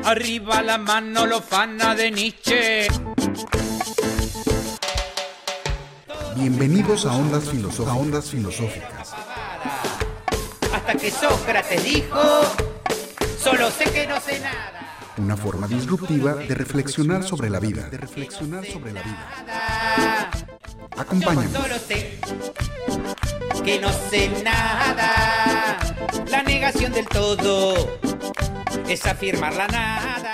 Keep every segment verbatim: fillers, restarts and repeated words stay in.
Arriba la mano, lofana de Nietzsche. Bienvenidos a Ondas Filosóficas. A Ondas Filosóficas. Hasta que Sócrates dijo, solo sé que no sé nada. Una forma disruptiva de reflexionar sobre la vida. De reflexionar sobre la vida. Acompáñanos. Yo solo sé que no sé nada. La negación del todo es afirmar la nada.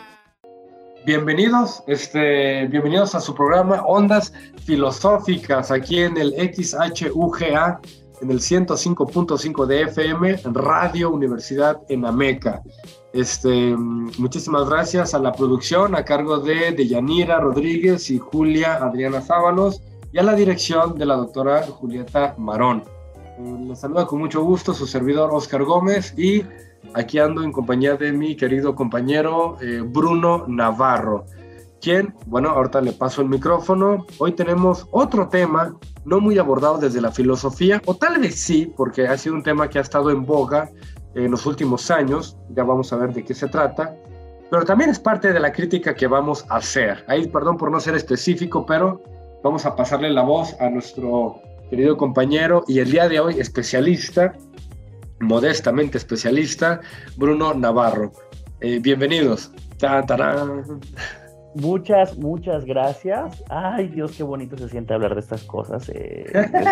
Bienvenidos, este, bienvenidos a su programa Ondas Filosóficas, aquí en el X H U G A, en el ciento cinco punto cinco de F M, Radio Universidad en Ameca. Este, muchísimas gracias a la producción a cargo de Deyanira Rodríguez y Julia Adriana Sábalos, y a la dirección de la doctora Julieta Marón. Eh, les saluda con mucho gusto su servidor Oscar Gómez, y aquí ando en compañía de mi querido compañero eh, Bruno Navarro, quien, bueno, ahorita le paso el micrófono. Hoy tenemos otro tema, no muy abordado desde la filosofía, o tal vez sí, porque ha sido un tema que ha estado en boga en los últimos años. Ya vamos a ver de qué se trata, pero también es parte de la crítica que vamos a hacer. Ahí, perdón por no ser específico, pero vamos a pasarle la voz a nuestro querido compañero y el día de hoy especialista, modestamente especialista, Bruno Navarro. Eh, bienvenidos. ¡Tan, tarán! Muchas, muchas gracias. Ay, Dios, qué bonito se siente hablar de estas cosas. Eh,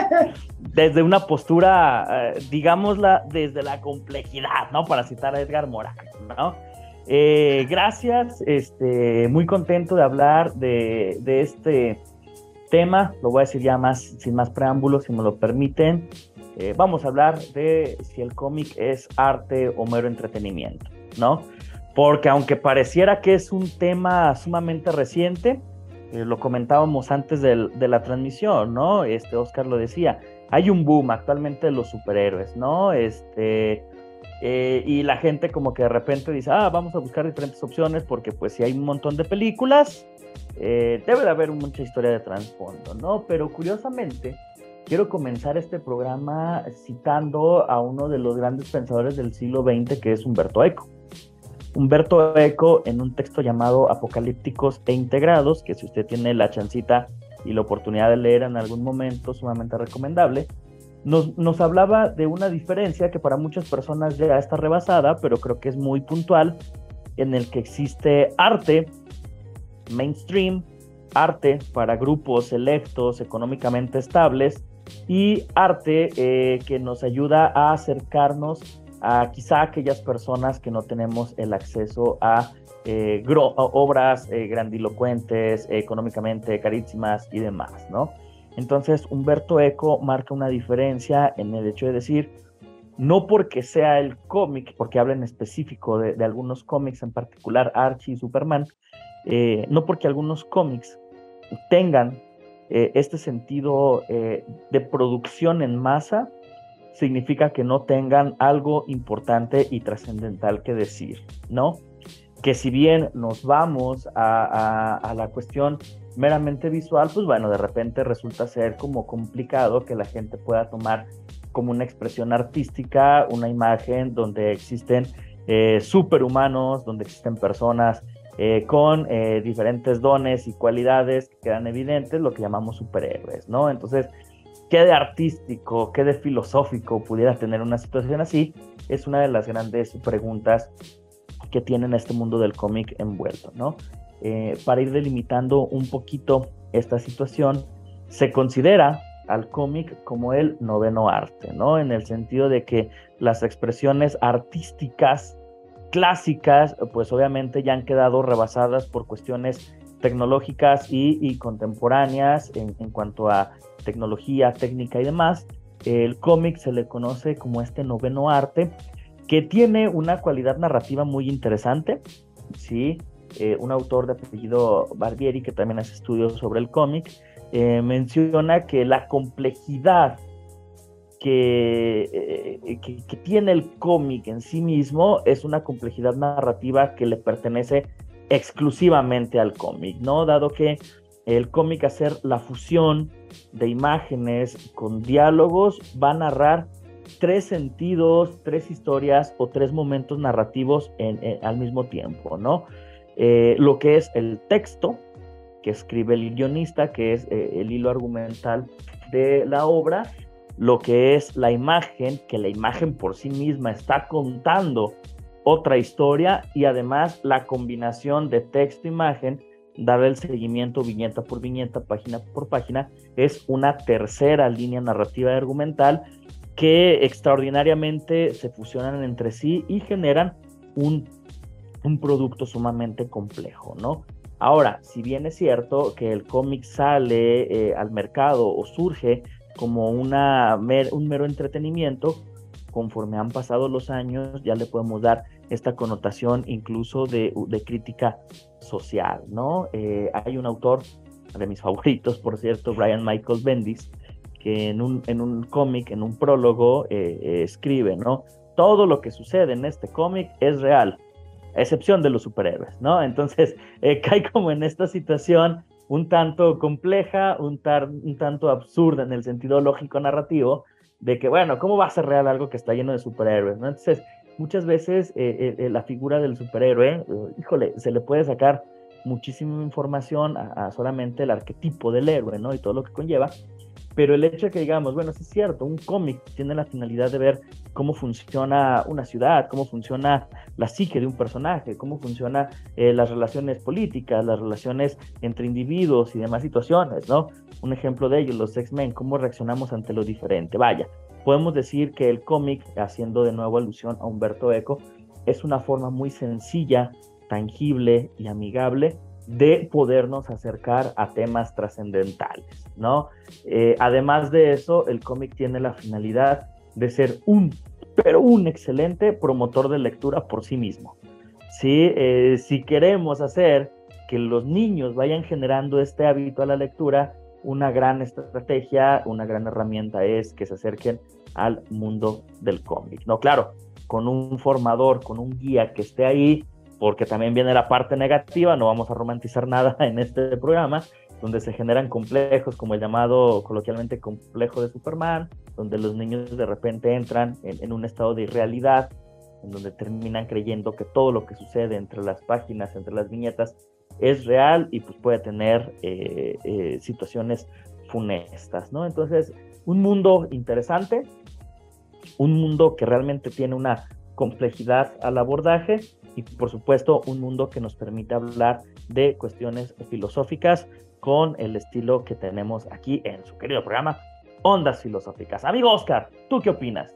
desde una postura, eh, digámosla, desde la complejidad, ¿no? Para citar a Edgar Morin, ¿no? Eh, gracias, este, muy contento de hablar de, de este tema. Lo voy a decir ya más, sin más preámbulos, si me lo permiten. Eh, vamos a hablar de si el cómic es arte o mero entretenimiento, ¿no? Porque aunque pareciera que es un tema sumamente reciente, eh, lo comentábamos antes del, de la transmisión, ¿no? Este, Oscar lo decía, hay un boom actualmente de los superhéroes, ¿no? Este, eh, y la gente como que de repente dice, ah, vamos a buscar diferentes opciones porque pues si hay un montón de películas, eh, debe de haber mucha historia de trasfondo, ¿no? Pero curiosamente, quiero comenzar este programa citando a uno de los grandes pensadores del siglo veinte, que es Umberto Eco. Umberto Eco, en un texto llamado Apocalípticos e Integrados, que si usted tiene la chancita y la oportunidad de leer en algún momento, sumamente recomendable, nos, nos hablaba de una diferencia que para muchas personas ya está rebasada, pero creo que es muy puntual, en el que existe arte mainstream, arte para grupos selectos, económicamente estables, y arte eh, que nos ayuda a acercarnos a quizá aquellas personas que no tenemos el acceso a, eh, gro- a obras eh, grandilocuentes, eh, económicamente carísimas y demás, ¿no? Entonces Umberto Eco marca una diferencia en el hecho de decir, no porque sea el cómic, porque habla en específico de, de algunos cómics, en particular Archie y Superman, eh, no porque algunos cómics tengan eh, este sentido eh, de producción en masa, significa que no tengan algo importante y trascendental que decir, ¿no? Que si bien nos vamos a, a, a la cuestión meramente visual, pues bueno, de repente resulta ser como complicado que la gente pueda tomar como una expresión artística una imagen donde existen eh, superhumanos, donde existen personas eh, con eh, diferentes dones y cualidades que quedan evidentes, lo que llamamos superhéroes, ¿no? Entonces, ¿qué de artístico, qué de filosófico pudiera tener una situación así? Es una de las grandes preguntas que tiene este mundo del cómic envuelto, ¿no? Eh, para ir delimitando un poquito esta situación, se considera al cómic como el noveno arte, ¿no? En el sentido de que las expresiones artísticas clásicas, pues obviamente ya han quedado rebasadas por cuestiones tecnológicas y, y contemporáneas en, en cuanto a tecnología, técnica y demás. El cómic se le conoce como este noveno arte, que tiene una cualidad narrativa muy interesante, ¿sí? Eh, un autor de apellido Barbieri, que también hace estudios sobre el cómic, eh, menciona que la complejidad que, eh, que, que tiene el cómic en sí mismo es una complejidad narrativa que le pertenece exclusivamente al cómic, ¿no? Dado que el cómic, hacer la fusión de imágenes con diálogos, va a narrar tres sentidos, tres historias o tres momentos narrativos en, en, al mismo tiempo, ¿no? Eh, lo que es el texto que escribe el guionista, que es eh, el hilo argumental de la obra, lo que es la imagen, que la imagen por sí misma está contando otra historia, y además la combinación de texto e imagen, darle el seguimiento viñeta por viñeta, página por página, es una tercera línea narrativa y argumental que extraordinariamente se fusionan entre sí y generan un, un producto sumamente complejo, ¿no? Ahora, si bien es cierto que el cómic sale eh, al mercado o surge como una, mer, un mero entretenimiento, conforme han pasado los años ya le podemos dar esta connotación incluso de, de crítica social, ¿no? Eh, hay un autor de mis favoritos, por cierto, Brian Michael Bendis, que en un, en un cómic, en un prólogo, eh, eh, escribe, ¿no? Todo lo que sucede en este cómic es real, a excepción de los superhéroes, ¿no? Entonces, eh, cae como en esta situación un tanto compleja, un, tar, un tanto absurda en el sentido lógico-narrativo, de que, bueno, ¿cómo va a ser real algo que está lleno de superhéroes, ¿no? Entonces, muchas veces eh, eh, la figura del superhéroe, eh, híjole, se le puede sacar muchísima información a, a solamente el arquetipo del héroe, ¿no? Y todo lo que conlleva. Pero el hecho de que digamos, bueno, sí es cierto, un cómic tiene la finalidad de ver cómo funciona una ciudad, cómo funciona la psique de un personaje, cómo funcionan eh, las relaciones políticas, las relaciones entre individuos y demás situaciones, ¿no? Un ejemplo de ello, los X-Men, cómo reaccionamos ante lo diferente. Vaya, podemos decir que el cómic, haciendo de nuevo alusión a Humberto Eco, es una forma muy sencilla, tangible y amigable de podernos acercar a temas trascendentales, ¿no? Eh, además de eso, el cómic tiene la finalidad de ser un, pero un excelente promotor de lectura por sí mismo, ¿sí? Eh, si queremos hacer que los niños vayan generando este hábito a la lectura, una gran estrategia, una gran herramienta es que se acerquen al mundo del cómic, ¿no? Claro, con un formador, con un guía que esté ahí, porque también viene la parte negativa, no vamos a romantizar nada en este programa, donde se generan complejos como el llamado coloquialmente complejo de Superman, donde los niños de repente entran en, en un estado de irrealidad, en donde terminan creyendo que todo lo que sucede entre las páginas, entre las viñetas, es real y pues puede tener eh, eh, situaciones funestas, ¿no? Entonces, un mundo interesante, un mundo que realmente tiene una complejidad al abordaje, y por supuesto un mundo que nos permite hablar de cuestiones filosóficas con el estilo que tenemos aquí en su querido programa Ondas Filosóficas. Amigo Oscar, ¿tú qué opinas?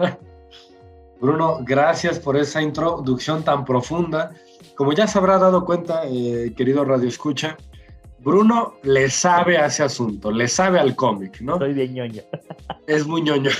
Bruno, gracias por esa introducción tan profunda. Como ya se habrá dado cuenta, eh, querido Radio Escucha, Bruno le sabe a ese asunto, le sabe al cómic, ¿no? Soy de ñoño. Es muy ñoño.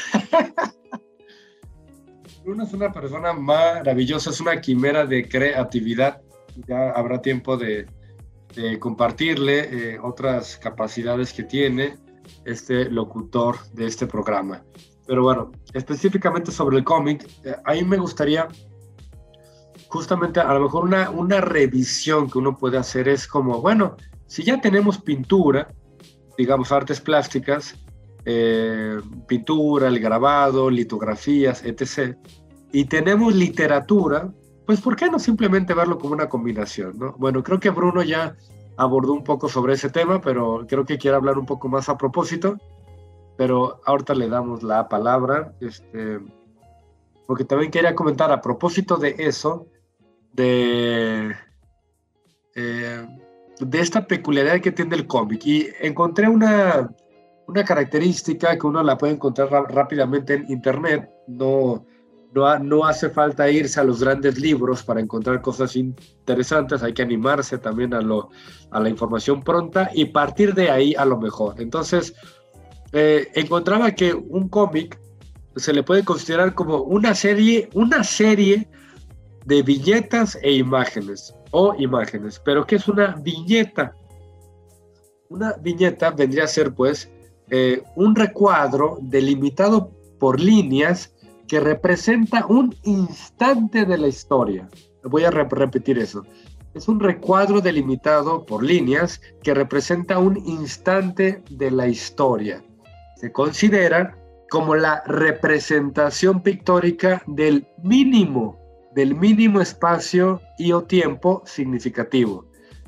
Bruno es una persona maravillosa, es una quimera de creatividad. Ya habrá tiempo de, de compartirle eh, otras capacidades que tiene este locutor de este programa. Pero bueno, específicamente sobre el cómic, eh, a mí me gustaría justamente a lo mejor una, una revisión que uno puede hacer es como, bueno, si ya tenemos pintura, digamos artes plásticas, Eh, pintura, el grabado, litografías, etcétera. Y tenemos literatura, pues ¿por qué no simplemente verlo como una combinación, ¿no? Bueno, creo que Bruno ya abordó un poco sobre ese tema, pero creo que quiere hablar un poco más a propósito, pero ahorita le damos la palabra, este, porque también quería comentar a propósito de eso, de, eh, de esta peculiaridad que tiene el cómic, y encontré una... Una característica que uno la puede encontrar rápidamente en internet, no, no, no hace falta irse a los grandes libros para encontrar cosas interesantes, hay que animarse también a, lo, a la información pronta y partir de ahí a lo mejor. Entonces, eh, encontraba que un cómic se le puede considerar como una serie, una serie de viñetas e imágenes, o imágenes. ¿Pero qué es una viñeta? Una viñeta vendría a ser, pues, Eh, un recuadro delimitado por líneas que representa un instante de la historia. Voy a rep- repetir eso. Es un recuadro delimitado por líneas que representa un instante de la historia. Se considera como la representación pictórica del mínimo, del mínimo espacio y o tiempo significativo,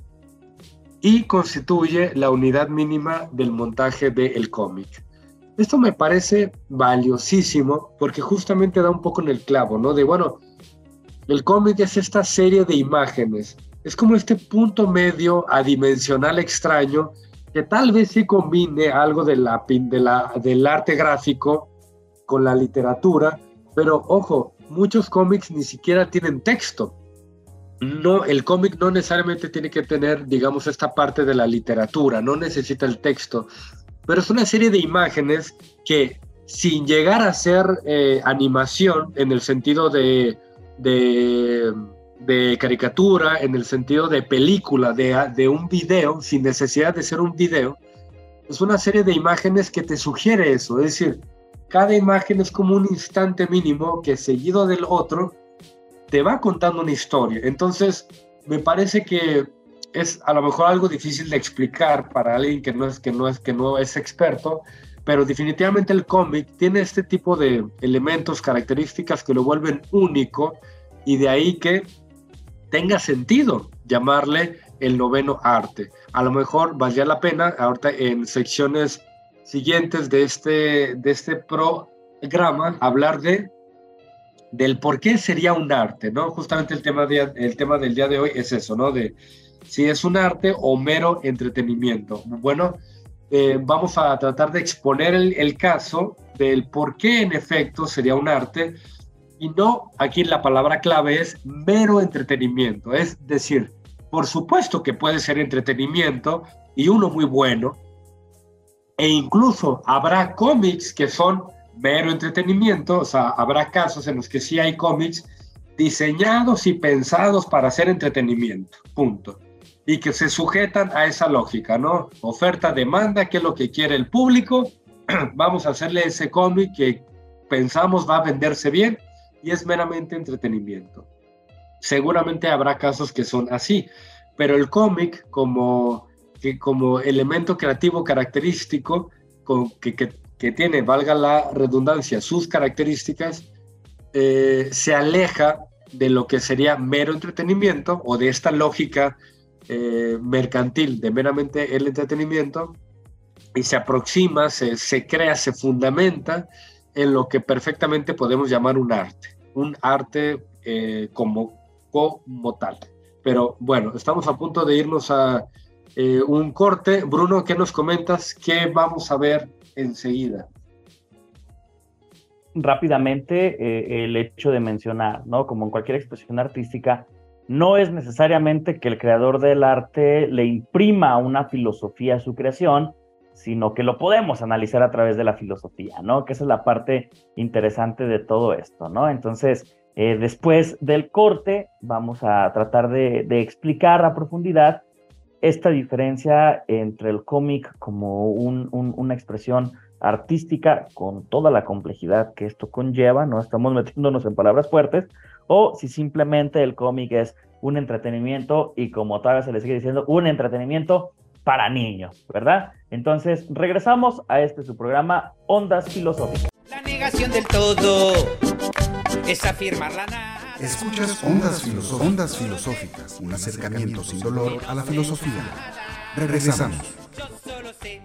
y constituye la unidad mínima del montaje del cómic. Esto me parece valiosísimo porque justamente da un poco en el clavo, ¿no? De, bueno, el cómic es esta serie de imágenes, es como este punto medio adimensional extraño que tal vez sí combine algo de la, de la, del arte gráfico con la literatura, pero ojo, muchos cómics ni siquiera tienen texto. No, el cómic no necesariamente tiene que tener, digamos, esta parte de la literatura, no necesita el texto, pero es una serie de imágenes que, sin llegar a ser eh, animación en el sentido de, de, de caricatura, en el sentido de película, de, de un video, sin necesidad de ser un video, es una serie de imágenes que te sugiere eso. Es decir, cada imagen es como un instante mínimo que, seguido del otro, te va contando una historia. Entonces, me parece que es a lo mejor algo difícil de explicar para alguien que no es, que no es, que no es experto, pero definitivamente el cómic tiene este tipo de elementos, características que lo vuelven único, y de ahí que tenga sentido llamarle el noveno arte. A lo mejor valdría la pena ahorita en secciones siguientes de este, de este programa hablar de del por qué sería un arte, ¿no? Justamente el tema, de, el tema del día de hoy es eso, ¿no? De si es un arte o mero entretenimiento. Bueno, eh, vamos a tratar de exponer el, el caso del por qué en efecto sería un arte, y no, aquí la palabra clave es mero entretenimiento. Es decir, por supuesto que puede ser entretenimiento y uno muy bueno, e incluso habrá cómics que son mero entretenimiento. O sea, habrá casos en los que sí hay cómics diseñados y pensados para hacer entretenimiento, punto, y que se sujetan a esa lógica, ¿no? Oferta, demanda, ¿qué es lo que quiere el público? Vamos a hacerle ese cómic que pensamos va a venderse bien, y es meramente entretenimiento. Seguramente habrá casos que son así, pero el cómic como, que como elemento creativo característico, con, que, que que tiene, valga la redundancia, sus características, eh, se aleja de lo que sería mero entretenimiento, o de esta lógica eh, mercantil de meramente el entretenimiento, y se aproxima, se, se crea, se fundamenta en lo que perfectamente podemos llamar un arte, un arte eh, como, como tal. Pero bueno, estamos a punto de irnos a eh, un corte. Bruno, ¿qué nos comentas? ¿Qué vamos a ver enseguida? Rápidamente, eh, el hecho de mencionar, ¿no? Como en cualquier expresión artística, no es necesariamente que el creador del arte le imprima una filosofía a su creación, sino que lo podemos analizar a través de la filosofía, ¿no? Que esa es la parte interesante de todo esto, ¿no? Entonces, eh, después del corte, vamos a tratar de, de explicar a profundidad esta diferencia entre el cómic como un, un, una expresión artística con toda la complejidad que esto conlleva, no estamos metiéndonos en palabras fuertes, o si simplemente el cómic es un entretenimiento, y como todavía se le sigue diciendo, un entretenimiento para niños, ¿verdad? Entonces, regresamos a este su programa, Ondas Filosóficas. La negación del todo es afirmar la nada. Escuchas Ondas, Filoso- Ondas Filosóficas, un acercamiento sin dolor a la filosofía. Regresamos. Yo solo sé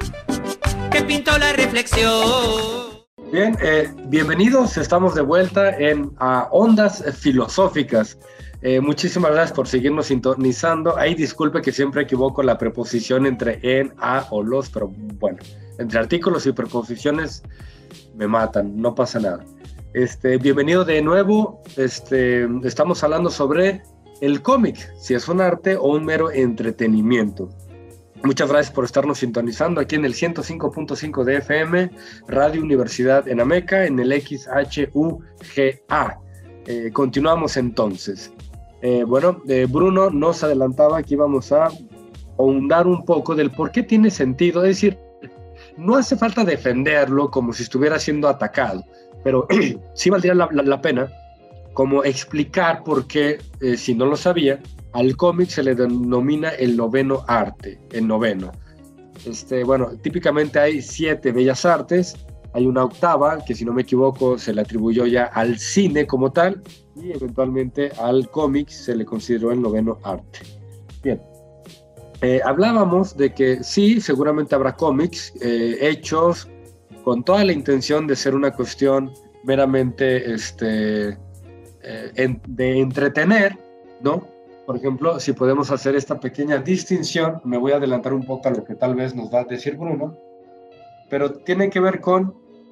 que pintó la reflexión. Bien, eh, bienvenidos, estamos de vuelta en uh, Ondas Filosóficas. Eh, muchísimas gracias por seguirnos sintonizando. Ahí disculpe que siempre equivoco la preposición entre en, a o los, pero bueno, entre artículos y preposiciones me matan, no pasa nada. Este, bienvenido de nuevo. Este, estamos hablando sobre el cómic, si es un arte o un mero entretenimiento. Muchas gracias por estarnos sintonizando aquí en el ciento cinco punto cinco de F M, Radio Universidad en Ameca, en el X H U G A. Eh, continuamos entonces. Eh, bueno, eh, Bruno nos adelantaba que íbamos a ahondar un poco del por qué tiene sentido. Es decir, no hace falta defenderlo como si estuviera siendo atacado, pero sí valdría la, la, la pena como explicar por qué, eh, si no lo sabía, al cómic se le denomina el noveno arte, el noveno. Este, bueno, típicamente hay siete bellas artes, hay una octava, que si no me equivoco se le atribuyó ya al cine como tal, y eventualmente al cómic se le consideró el noveno arte. Bien, eh, hablábamos de que sí, seguramente habrá cómics eh, hechos con toda la intención de ser una cuestión meramente este, eh, en, de entretener, ¿no? Por ejemplo, si podemos hacer esta pequeña distinción, me voy a adelantar un poco a lo que tal vez nos va a decir Bruno, pero tiene que ver con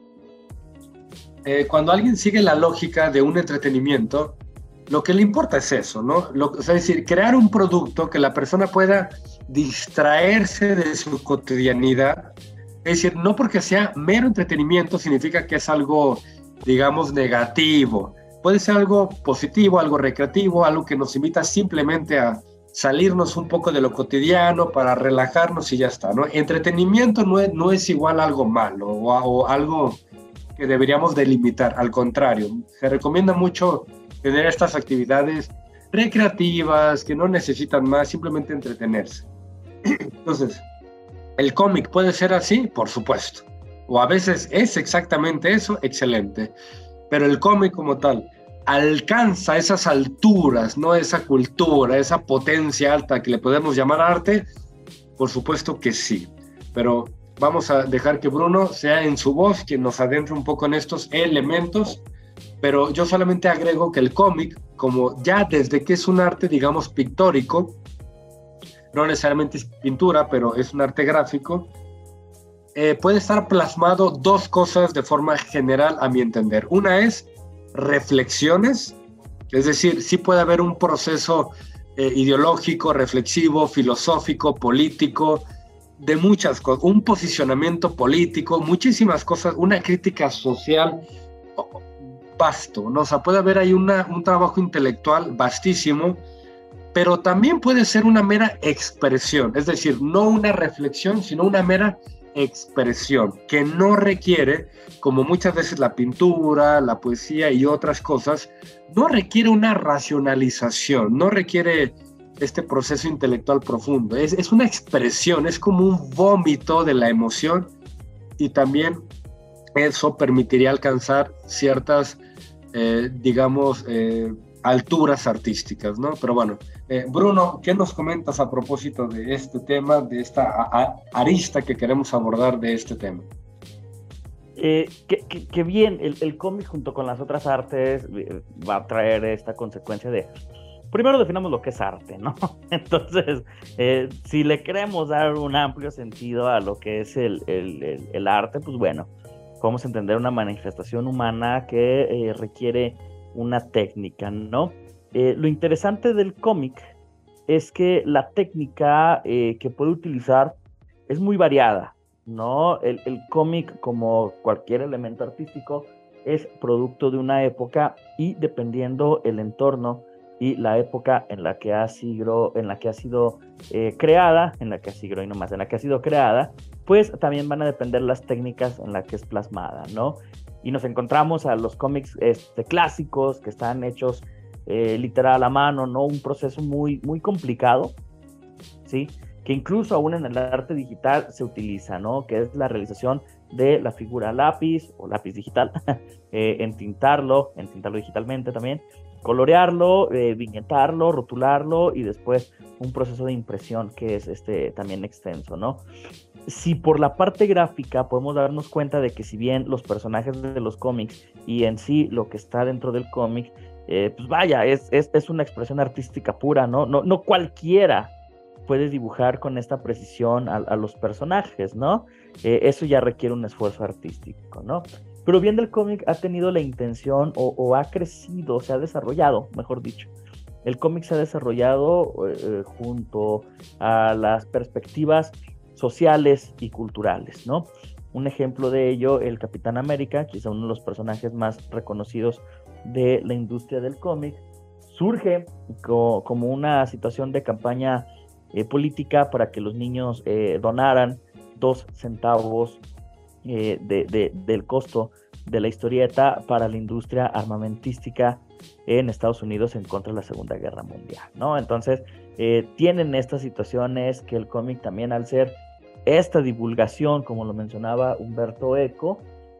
eh, cuando alguien sigue la lógica de un entretenimiento, lo que le importa es eso, ¿no? Lo, o sea, es decir, crear un producto que la persona pueda distraerse de su cotidianidad. Es decir, no porque sea mero entretenimiento significa que es algo, digamos, negativo. Puede ser algo positivo, algo recreativo, algo que nos invita simplemente a salirnos un poco de lo cotidiano para relajarnos y ya está, ¿no? Entretenimiento no es, no es igual a algo malo o, a, o algo que deberíamos delimitar. Al contrario, se recomienda mucho tener estas actividades recreativas que no necesitan más, simplemente entretenerse. Entonces, ¿el cómic puede ser así? Por supuesto. O a veces es exactamente eso, excelente. Pero el cómic como tal alcanza esas alturas, ¿no? Esa cultura, esa potencia alta que le podemos llamar arte, por supuesto que sí. Pero vamos a dejar que Bruno sea en su voz quien nos adentre un poco en estos elementos, pero yo solamente agrego que el cómic, como ya desde que es un arte, digamos, pictórico, no necesariamente es pintura, pero es un arte gráfico, eh, puede estar plasmado dos cosas de forma general a mi entender. Una es reflexiones, es decir, sí puede haber un proceso eh, ideológico, reflexivo, filosófico, político, de muchas cosas, un posicionamiento político, muchísimas cosas, una crítica social vasto, ¿no? O sea, puede haber ahí una, un trabajo intelectual vastísimo, pero también puede ser una mera expresión, es decir, no una reflexión, sino una mera expresión, que no requiere, como muchas veces la pintura, la poesía y otras cosas, no requiere una racionalización, no requiere este proceso intelectual profundo, es, es una expresión, es como un vómito de la emoción, y también eso permitiría alcanzar ciertas, eh, digamos, eh, alturas artísticas, ¿no? Pero bueno, eh, Bruno, ¿qué nos comentas a propósito de este tema, de esta a, a, arista que queremos abordar de este tema? Eh, que, que, que bien, el, el cómic junto con las otras artes eh, va a traer esta consecuencia de, primero definamos lo que es arte, ¿no? Entonces, eh, si le queremos dar un amplio sentido a lo que es el, el, el, el arte, pues bueno, podemos entender una manifestación humana que eh, requiere una técnica, ¿no? Eh, lo interesante del cómic es que la técnica eh, que puede utilizar es muy variada, ¿no? El, el cómic, como cualquier elemento artístico, es producto de una época y dependiendo el entorno y la época en la que ha sido, en la que ha sido eh, creada, en la que ha sido, y no más, en la que ha sido creada, pues también van a depender las técnicas en las que es plasmada, ¿no? Y nos encontramos a los cómics este, clásicos que están hechos eh, literal a mano, ¿no? Un proceso muy, muy complicado, ¿sí? Que incluso aún en el arte digital se utiliza, ¿no? Que es la realización de la figura lápiz o lápiz digital, eh, entintarlo, entintarlo digitalmente también, colorearlo, eh, viñetarlo, rotularlo y después un proceso de impresión que es este, también extenso, ¿no? Si por la parte gráfica podemos darnos cuenta de que si bien los personajes de los cómics y en sí lo que está dentro del cómic, eh, pues vaya, es, es, es una expresión artística pura, ¿no? No, no cualquiera puede dibujar con esta precisión a, a los personajes, ¿no? Eh, eso ya requiere un esfuerzo artístico, ¿no? Pero bien del cómic ha tenido la intención o, o ha crecido, se ha desarrollado, mejor dicho. El cómic se ha desarrollado eh, junto a las perspectivas sociales y culturales, ¿no? Un ejemplo de ello, el Capitán América, quizá uno de los personajes más reconocidos de la industria del cómic, surge co- como una situación de campaña eh, política para que los niños eh, donaran dos centavos eh, de, de, del costo de la historieta para la industria armamentística en Estados Unidos en contra de la Segunda Guerra Mundial, ¿no? Entonces, eh, tienen estas situaciones que el cómic también, al ser esta divulgación, como lo mencionaba Humberto Eco,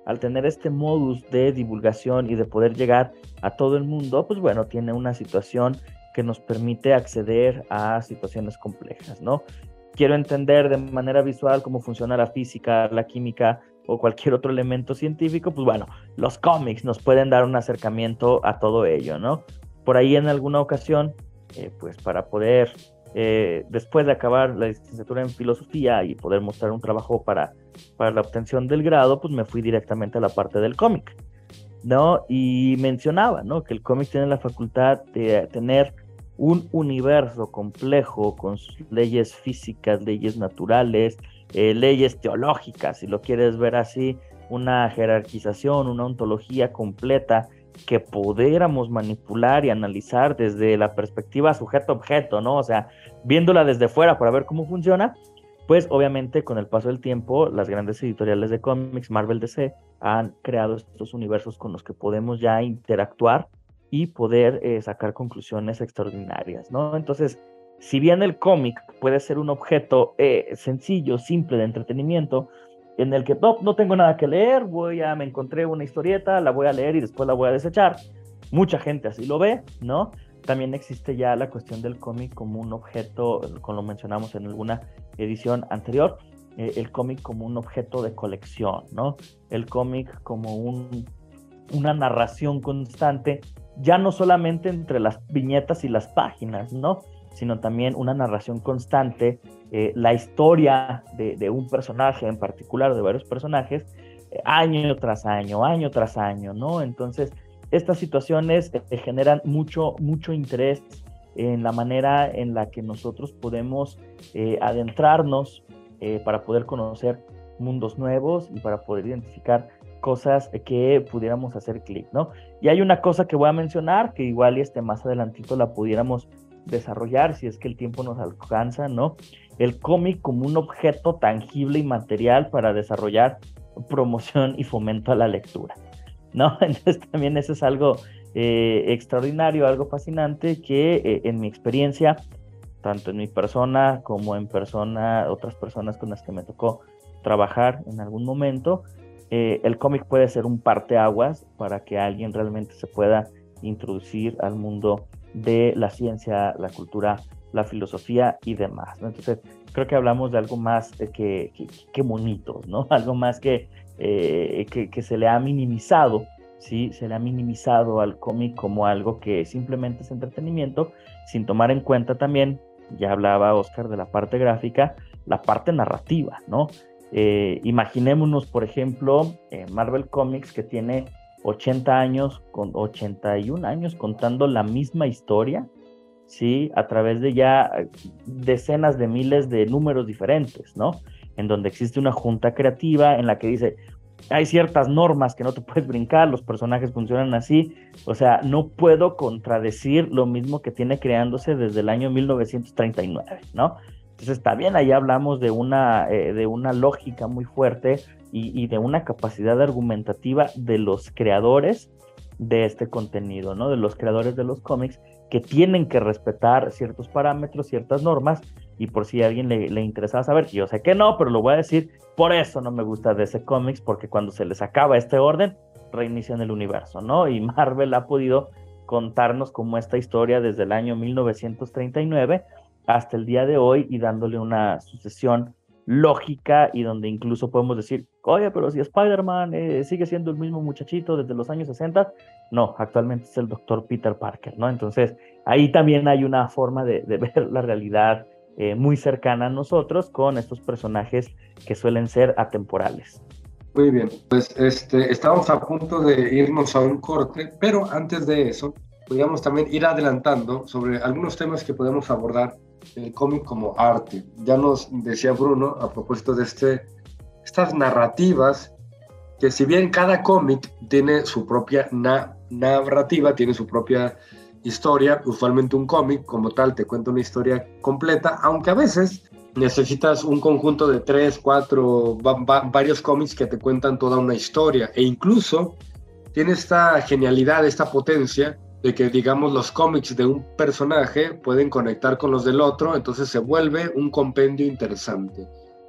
al tener este modus de divulgación y de poder llegar a todo el mundo, pues bueno, tiene una situación que nos permite acceder a situaciones complejas, ¿no? Quiero entender de manera visual cómo funciona la física, la química o cualquier otro elemento científico, pues bueno, los cómics nos pueden dar un acercamiento a todo ello, ¿no? Por ahí en alguna ocasión, eh, pues para poder, eh, después de acabar la licenciatura en filosofía y poder mostrar un trabajo para, para la obtención del grado, pues me fui directamente a la parte del cómic, ¿no? Y mencionaba, ¿no? Que el cómic tiene la facultad de tener un universo complejo con sus leyes físicas, leyes naturales, eh, leyes teológicas, si lo quieres ver así, una jerarquización, una ontología completa que pudiéramos manipular y analizar desde la perspectiva sujeto-objeto, ¿no? O sea, viéndola desde fuera para ver cómo funciona, pues obviamente con el paso del tiempo, las grandes editoriales de cómics, Marvel, D C, han creado estos universos con los que podemos ya interactuar y poder eh, sacar conclusiones extraordinarias, ¿no? Entonces, si bien el cómic puede ser un objeto eh, sencillo, simple de entretenimiento, en el que no, no tengo nada que leer, voy a, me encontré una historieta, la voy a leer y después la voy a desechar, mucha gente así lo ve, ¿no? También existe ya la cuestión del cómic como un objeto, como lo mencionamos en alguna edición anterior, eh, el cómic como un objeto de colección, ¿no? El cómic como un, una narración constante, ya no solamente entre las viñetas y las páginas, ¿no? Sino también una narración constante, eh, la historia de, de un personaje en particular, de varios personajes, eh, año tras año, año tras año, ¿no? Entonces, estas situaciones eh, generan mucho, mucho interés en la manera en la que nosotros podemos eh, adentrarnos eh, para poder conocer mundos nuevos y para poder identificar cosas que pudiéramos hacer clic, ¿no? Y hay una cosa que voy a mencionar, que igual y este más adelantito la pudiéramos desarrollar, si es que el tiempo nos alcanza, ¿no? El cómic como un objeto tangible y material para desarrollar promoción y fomento a la lectura, ¿no? Entonces también eso es algo eh, extraordinario, algo fascinante que eh, en mi experiencia, tanto en mi persona como en persona, otras personas con las que me tocó trabajar en algún momento, Eh, el cómic puede ser un parteaguas para que alguien realmente se pueda introducir al mundo de la ciencia, la cultura, la filosofía y demás, ¿no? Entonces, creo que hablamos de algo más eh, que, que, que bonitos, ¿no? Algo más que, eh, que, que se le ha minimizado, ¿sí? Se le ha minimizado al cómic como algo que simplemente es entretenimiento, sin tomar en cuenta también, ya hablaba Oscar de la parte gráfica, la parte narrativa, ¿no? Eh, imaginémonos, por ejemplo, eh, Marvel Comics, que tiene ochenta años, con ochenta y un años contando la misma historia, ¿sí? A través de ya decenas de miles de números diferentes, ¿no? En donde existe una junta creativa en la que dice, hay ciertas normas que no te puedes brincar, los personajes funcionan así, o sea, no puedo contradecir lo mismo que tiene creándose desde el año mil novecientos treinta y nueve, ¿no? Entonces está bien, ahí hablamos de una, eh, de una lógica muy fuerte y, y de una capacidad argumentativa de los creadores de este contenido, ¿no? De los creadores de los cómics, que tienen que respetar ciertos parámetros, ciertas normas, y por si a alguien le, le interesaba saber, yo sé que no, pero lo voy a decir, por eso no me gusta D C Comics, porque cuando se les acaba este orden, reinician el universo, ¿no? Y Marvel ha podido contarnos como esta historia desde el año mil novecientos treinta y nueve hasta el día de hoy, y dándole una sucesión lógica, y donde incluso podemos decir, oye, pero si Spider-Man eh, sigue siendo el mismo muchachito desde los años sesenta, no, actualmente es el doctor Peter Parker, ¿no? Entonces, ahí también hay una forma de, de ver la realidad eh, muy cercana a nosotros, con estos personajes que suelen ser atemporales. Muy bien, pues este, estamos a punto de irnos a un corte, pero antes de eso, podríamos también ir adelantando sobre algunos temas que podemos abordar en el cómic como arte. Ya nos decía Bruno, a propósito de este, estas narrativas, que si bien cada cómic tiene su propia na- narrativa, tiene su propia historia, usualmente un cómic como tal te cuenta una historia completa, aunque a veces necesitas un conjunto de tres, cuatro, va, va, varios cómics que te cuentan toda una historia, e incluso tiene esta genialidad, esta potencia de que, digamos, los cómics de un personaje pueden conectar con los del otro, entonces se vuelve un compendio interesante.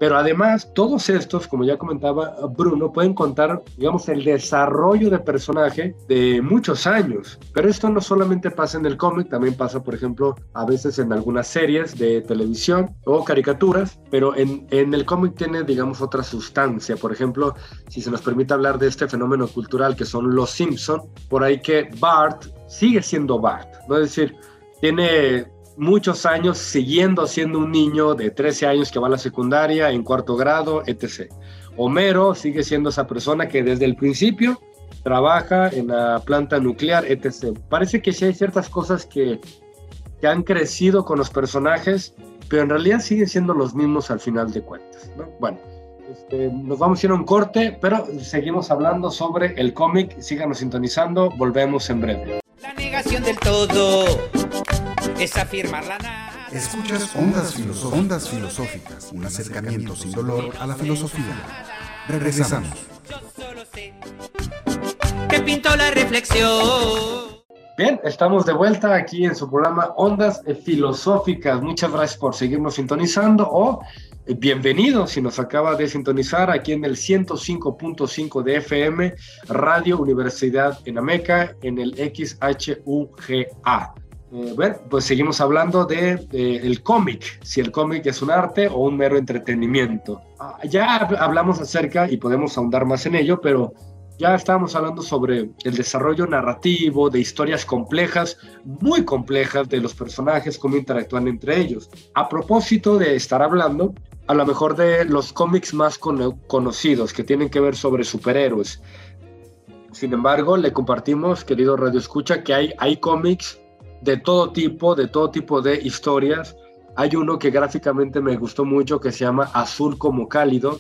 Pero además, todos estos, como ya comentaba Bruno, pueden contar, digamos, el desarrollo de personaje de muchos años. Pero esto no solamente pasa en el cómic, también pasa, por ejemplo, a veces en algunas series de televisión o caricaturas, pero en, en el cómic tiene, digamos, otra sustancia. Por ejemplo, si se nos permite hablar de este fenómeno cultural que son los Simpson, por ahí que Bart sigue siendo Bart, ¿no? Es decir, tiene muchos años siguiendo siendo un niño de trece años que va a la secundaria, en cuarto grado, etcétera. Homero sigue siendo esa persona que desde el principio trabaja en la planta nuclear, etcétera. Parece que sí hay ciertas cosas que, que han crecido con los personajes, pero en realidad siguen siendo los mismos al final de cuentas, ¿no? Bueno, este, nos vamos a ir a un corte, pero seguimos hablando sobre el cómic. Síganos sintonizando, volvemos en breve. La negación del todo es afirmar la nada. Escuchas Ondas, Filoso- Ondas Filosóficas, un acercamiento sin dolor a la filosofía. Regresamos. Yo solo sé que pinto la reflexión. Bien, estamos de vuelta aquí en su programa Ondas Filosóficas. Muchas gracias por seguirnos sintonizando o eh, bienvenido si nos acaba de sintonizar aquí en el ciento cinco punto cinco de F M, Radio Universidad en Ameca, en el X H U G A. Eh, bueno, pues seguimos hablando de, de el cómic, si el cómic es un arte o un mero entretenimiento. Ah, ya hablamos acerca y podemos ahondar más en ello, pero ya estábamos hablando sobre el desarrollo narrativo, de historias complejas, muy complejas, de los personajes, cómo interactúan entre ellos. A propósito de estar hablando, a lo mejor de los cómics más con- conocidos, que tienen que ver sobre superhéroes. Sin embargo, le compartimos, querido Radio Escucha, que hay, hay cómics de todo tipo, de todo tipo de historias. Hay uno que gráficamente me gustó mucho, que se llama Azul como Cálido.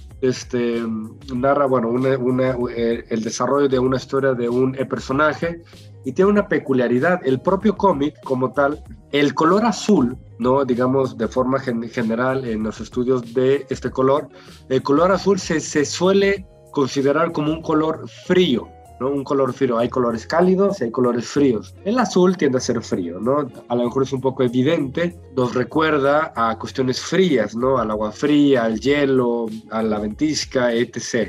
Este, narra, bueno, una, una, eh, el desarrollo de una historia de un eh, personaje, y tiene una peculiaridad. El propio cómic como tal, el color azul, ¿no? Digamos, de forma gen- general en los estudios de este color, el color azul se, se suele considerar como un color frío, ¿no? Un color frío. Hay colores cálidos y hay colores fríos. El azul tiende a ser frío, ¿no? A lo mejor es un poco evidente, nos recuerda a cuestiones frías, ¿no? Al agua fría, al hielo, a la ventisca, etcétera.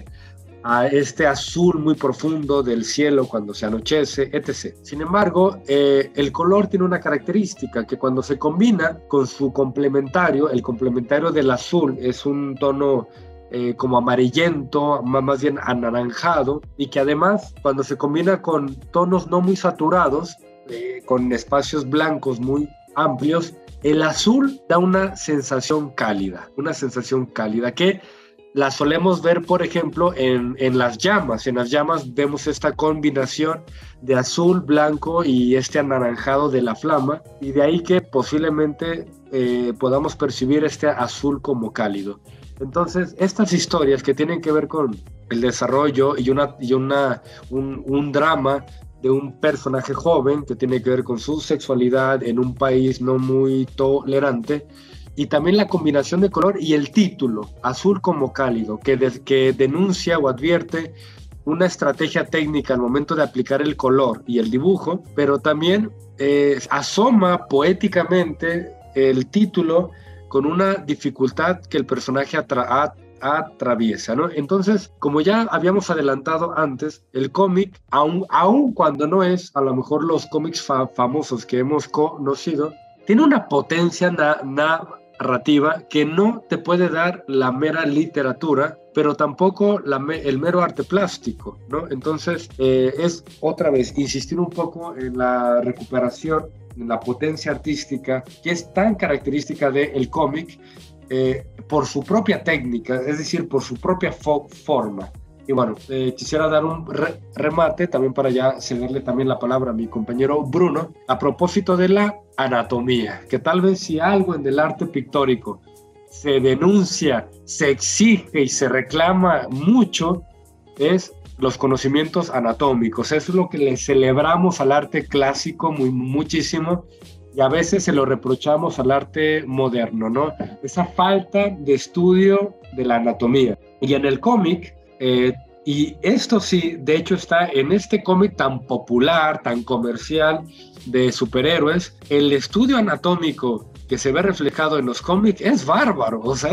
A este azul muy profundo del cielo cuando se anochece, etcétera. Sin embargo, eh, el color tiene una característica que cuando se combina con su complementario, el complementario del azul es un tono Eh, como amarillento, más bien anaranjado, y que además cuando se combina con tonos no muy saturados, eh, con espacios blancos muy amplios, el azul da una sensación cálida, una sensación cálida que la solemos ver, por ejemplo, en, en las llamas. En las llamas vemos esta combinación de azul, blanco y este anaranjado de la flama, y de ahí que posiblemente eh, podamos percibir este azul como cálido. Entonces, estas historias que tienen que ver con el desarrollo y, una, y una, un, un drama de un personaje joven que tiene que ver con su sexualidad en un país no muy tolerante, y también la combinación de color y el título, Azul como Cálido, que, de, que denuncia o advierte una estrategia técnica al momento de aplicar el color y el dibujo, pero también eh, asoma poéticamente el título con una dificultad que el personaje atra- a- atraviesa, ¿no? Entonces, como ya habíamos adelantado antes, el cómic, aun, aun cuando no es a lo mejor los cómics fa- famosos que hemos conocido, tiene una potencia na- narrativa que no te puede dar la mera literatura, pero tampoco la me- el mero arte plástico, ¿no? Entonces, eh, es otra vez insistir un poco en la recuperación, en la potencia artística que es tan característica del cómic, eh, por su propia técnica, es decir, por su propia fo- forma. Y bueno, eh, quisiera dar un re- remate también para ya cederle también la palabra a mi compañero Bruno, a propósito de la anatomía, que tal vez si algo en el arte pictórico se denuncia, se exige y se reclama mucho, es los conocimientos anatómicos. Eso es lo que le celebramos al arte clásico muy, muchísimo, y a veces se lo reprochamos al arte moderno, ¿no? Esa falta de estudio de la anatomía. Y en el cómic, eh, y esto sí, de hecho está en este cómic tan popular, tan comercial de superhéroes, el estudio anatómico que se ve reflejado en los cómics es bárbaro, o sea, es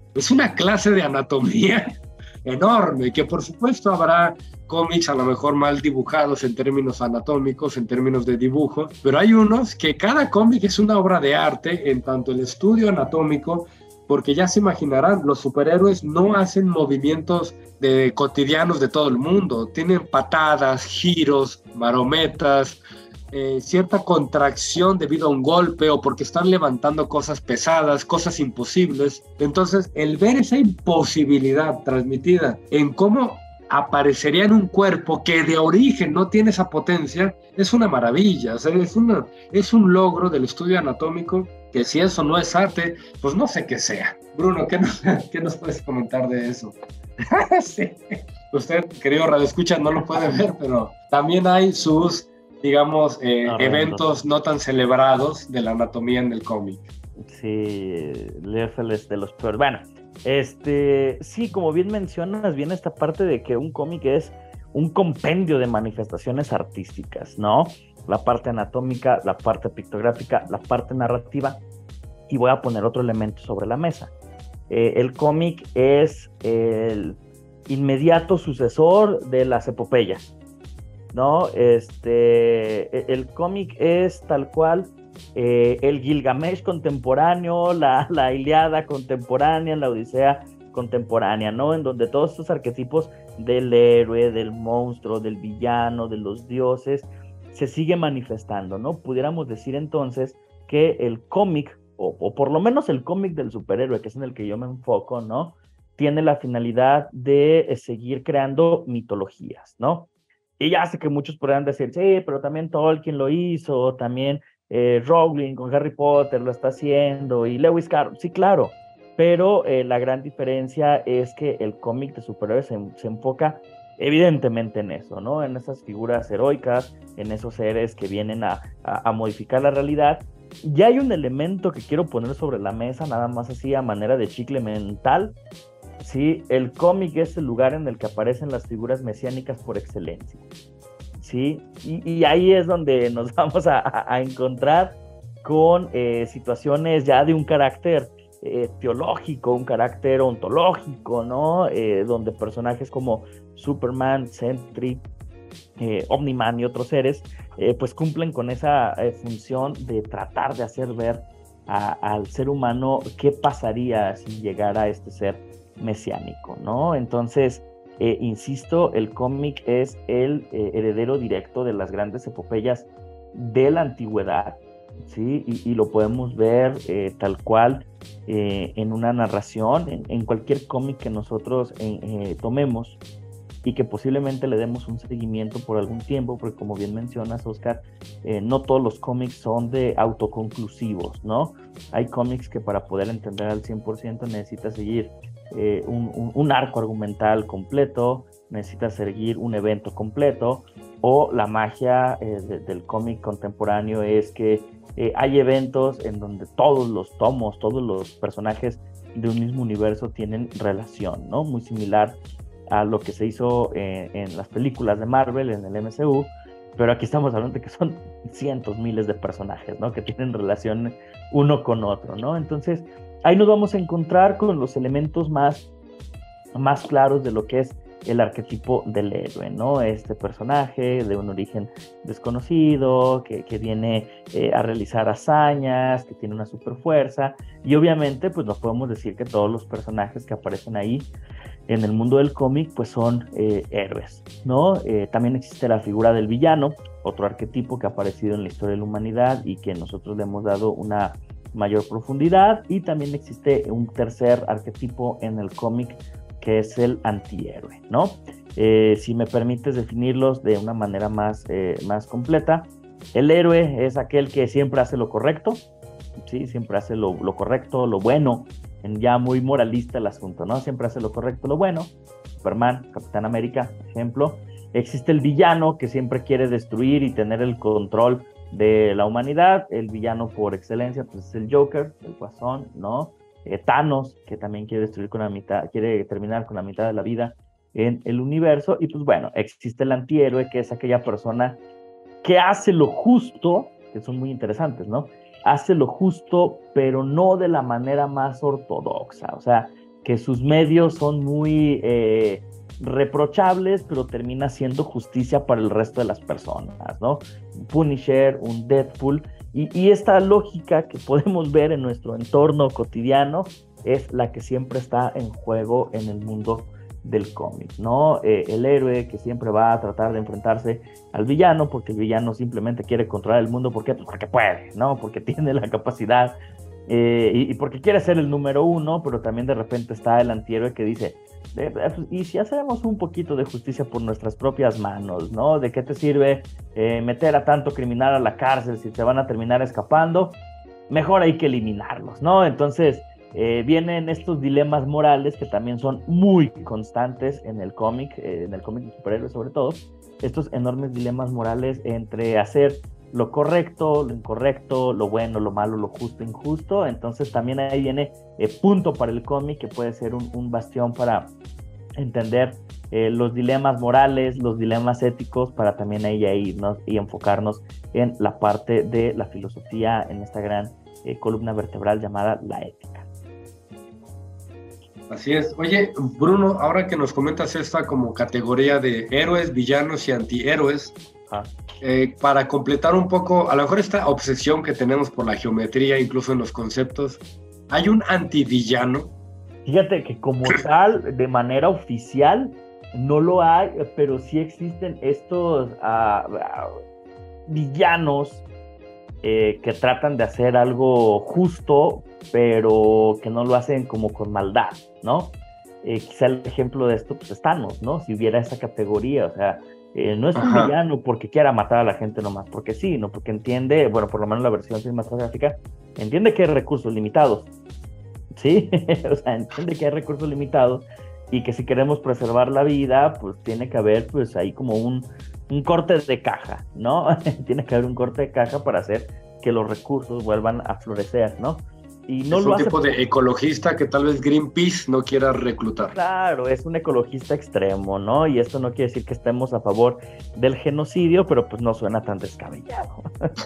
es una clase de anatomía enorme, que por supuesto habrá cómics a lo mejor mal dibujados en términos anatómicos, en términos de dibujo, pero hay unos que cada cómic es una obra de arte en tanto el estudio anatómico, porque ya se imaginarán, los superhéroes no hacen movimientos de, cotidianos de todo el mundo, tienen patadas, giros, marometas, eh, cierta contracción debido a un golpe o porque están levantando cosas pesadas, cosas imposibles. Entonces, el ver esa imposibilidad transmitida en cómo aparecería en un cuerpo que de origen no tiene esa potencia, es una maravilla. O sea, es, una, es un logro del estudio anatómico que si eso no es arte, pues no sé qué sea. Bruno, ¿qué nos, qué nos puedes comentar de eso? Sí. Usted, querido radioescucha, no lo puede ver, pero también hay sus, digamos, eh, no, eventos no tan celebrados de la anatomía en el cómic. Sí, Liefeld es de los peores. Bueno, este, sí, como bien mencionas, viene esta parte de que un cómic es un compendio de manifestaciones artísticas, ¿no? La parte anatómica, la parte pictográfica, la parte narrativa, y voy a poner otro elemento sobre la mesa. Eh, el cómic es el inmediato sucesor de las epopeyas, ¿no? Este, el cómic es tal cual eh, el Gilgamesh contemporáneo, la, la Ilíada contemporánea, la Odisea contemporánea, ¿no? En donde todos estos arquetipos del héroe, del monstruo, del villano, de los dioses, se sigue manifestando, ¿no? Pudiéramos decir entonces que el cómic, o, o por lo menos el cómic del superhéroe, que es en el que yo me enfoco, ¿no? Tiene la finalidad de eh, seguir creando mitologías, ¿no? Y ya sé que muchos podrán decir, sí, pero también Tolkien lo hizo, también eh, Rowling con Harry Potter lo está haciendo, y Lewis Carroll, sí, claro, pero eh, la gran diferencia es que el cómic de superhéroes se, se enfoca evidentemente en eso, ¿no? En esas figuras heroicas, en esos seres que vienen a, a, a modificar la realidad. Y hay un elemento que quiero poner sobre la mesa, nada más así a manera de chicle mental. Sí, el cómic es el lugar en el que aparecen las figuras mesiánicas por excelencia, ¿sí? Y, y ahí es donde nos vamos a, a encontrar con eh, situaciones ya de un carácter eh, teológico, un carácter ontológico, ¿no? Eh, donde personajes como Superman, Sentry, eh, Omni-Man y otros seres, eh, pues cumplen con esa eh, función de tratar de hacer ver a, al ser humano qué pasaría si llegara a este ser mesiánico, ¿no? Entonces, eh, insisto, el cómic es el eh, heredero directo de las grandes epopeyas de la antigüedad, ¿sí? Y, y lo podemos ver eh, tal cual eh, en una narración, en, en cualquier cómic que nosotros eh, eh, tomemos y que posiblemente le demos un seguimiento por algún tiempo, porque como bien mencionas, Oscar, eh, no todos los cómics son de autoconclusivos, ¿no? Hay cómics que para poder entender al cien por ciento necesitas seguir Eh, un, un, un arco argumental completo, necesitas seguir un evento completo, o la magia eh, de, del cómic contemporáneo es que eh, hay eventos en donde todos los tomos, todos los personajes de un mismo universo tienen relación, ¿no? Muy similar a lo que se hizo eh, en las películas de Marvel, en el M C U, pero aquí estamos hablando de que son cientos, miles de personajes, ¿no? Que tienen relación uno con otro, ¿no? Entonces, ahí nos vamos a encontrar con los elementos más, más claros de lo que es el arquetipo del héroe, ¿no? Este personaje de un origen desconocido, que, que viene eh, a realizar hazañas, que tiene una super fuerza, y obviamente pues nos podemos decir que todos los personajes que aparecen ahí en el mundo del cómic pues son eh, héroes, ¿no? Eh, también existe la figura del villano, otro arquetipo que ha aparecido en la historia de la humanidad y que nosotros le hemos dado una mayor profundidad, y también existe un tercer arquetipo en el cómic que es el antihéroe, ¿no? Eh, si me permites definirlos de una manera más, eh, más completa, el héroe es aquel que siempre hace lo correcto, ¿sí? Siempre hace lo, lo correcto, lo bueno, en ya muy moralista el asunto, ¿no? Siempre hace lo correcto, lo bueno. Superman, Capitán América, ejemplo. Existe el villano que siempre quiere destruir y tener el control de la humanidad. El villano por excelencia pues es el Joker, el Guasón, ¿no? Eh, Thanos, que también quiere destruir con la mitad, quiere terminar con la mitad de la vida en el universo. Y pues bueno, existe el antihéroe, que es aquella persona que hace lo justo, que son muy interesantes, ¿no? Hace lo justo, pero no de la manera más ortodoxa. O sea, que sus medios son muy eh, reprochables, pero termina siendo justicia para el resto de las personas, ¿no? Un Punisher, un Deadpool, y, y esta lógica que podemos ver en nuestro entorno cotidiano es la que siempre está en juego en el mundo del cómic, ¿no? Eh, el héroe que siempre va a tratar de enfrentarse al villano, porque el villano simplemente quiere controlar el mundo, ¿por qué? Pues porque puede, ¿no? Porque tiene la capacidad, eh, y, y porque quiere ser el número uno, pero también de repente está el antihéroe que dice, eh, y si hacemos un poquito de justicia por nuestras propias manos, ¿no? ¿De qué te sirve eh, meter a tanto criminal a la cárcel si se van a terminar escapando? Mejor hay que eliminarlos, ¿no? Entonces, Eh, vienen estos dilemas morales que también son muy constantes en el cómic, eh, en el cómic de superhéroes sobre todo, estos enormes dilemas morales entre hacer lo correcto, lo incorrecto, lo bueno, lo malo, lo justo, injusto. Entonces también ahí viene eh, punto para el cómic, que puede ser un, un bastión para entender eh, los dilemas morales, los dilemas éticos, para también ahí irnos y enfocarnos en la parte de la filosofía, en esta gran eh, columna vertebral llamada la ética. Así es. Oye, Bruno, ahora que nos comentas esta como categoría de héroes, villanos y antihéroes, ah. eh, para completar un poco, a lo mejor esta obsesión que tenemos por la geometría, incluso en los conceptos, ¿hay un antivillano? Fíjate que como tal, de manera oficial, no lo hay, pero sí existen estos uh, uh, villanos eh, que tratan de hacer algo justo, pero que no lo hacen como con maldad, ¿no? Eh, quizá el ejemplo de esto, pues, es Thanos, ¿no? Si hubiera esa categoría, o sea, eh, no es un Ajá. villano porque quiera matar a la gente nomás, porque sí, ¿no? Porque entiende, bueno, por lo menos la versión cinematográfica, entiende que hay recursos limitados, ¿sí? O sea, entiende que hay recursos limitados y que si queremos preservar la vida, pues tiene que haber, pues, ahí como un, un corte de caja, ¿no? Tiene que haber un corte de caja para hacer que los recursos vuelvan a florecer, ¿no? Y no es lo un hace tipo porque... de ecologista que tal vez Greenpeace no quiera reclutar. Claro, es un ecologista extremo, ¿no? Y esto no quiere decir que estemos a favor del genocidio, pero pues no suena tan descabellado.